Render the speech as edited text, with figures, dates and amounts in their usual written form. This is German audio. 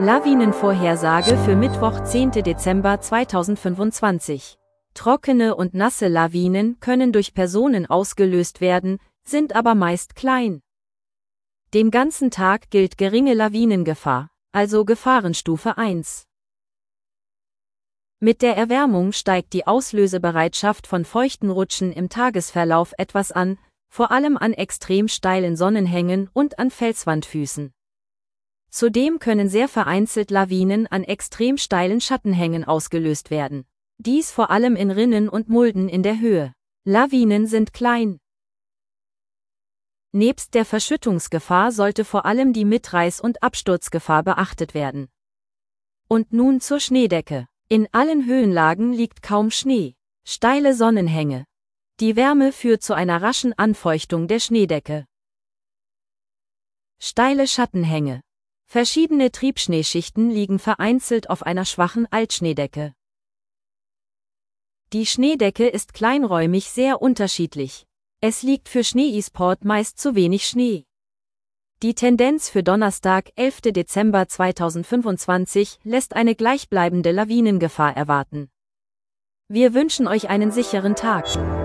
Lawinenvorhersage für Mittwoch, 10. Dezember 2025. Trockene und nasse Lawinen können durch Personen ausgelöst werden, sind aber meist klein. Den ganzen Tag gilt geringe Lawinengefahr, also Gefahrenstufe 1. Mit der Erwärmung steigt die Auslösebereitschaft von feuchten Rutschen im Tagesverlauf etwas an, vor allem an extrem steilen Sonnenhängen und an Felswandfüßen. Zudem können sehr vereinzelt Lawinen an extrem steilen Schattenhängen ausgelöst werden. Dies vor allem in Rinnen und Mulden in der Höhe. Lawinen sind klein. Nebst der Verschüttungsgefahr sollte vor allem die Mitreiß- und Absturzgefahr beachtet werden. Und nun zur Schneedecke. In allen Höhenlagen liegt kaum Schnee. Steile Sonnenhänge. Die Wärme führt zu einer raschen Anfeuchtung der Schneedecke. Steile Schattenhänge. Verschiedene Triebschneeschichten liegen vereinzelt auf einer schwachen Altschneedecke. Die Schneedecke ist kleinräumig sehr unterschiedlich. Es liegt für Schnee-E-Sport meist zu wenig Schnee. Die Tendenz für Donnerstag, 11. Dezember 2025, lässt eine gleichbleibende Lawinengefahr erwarten. Wir wünschen euch einen sicheren Tag.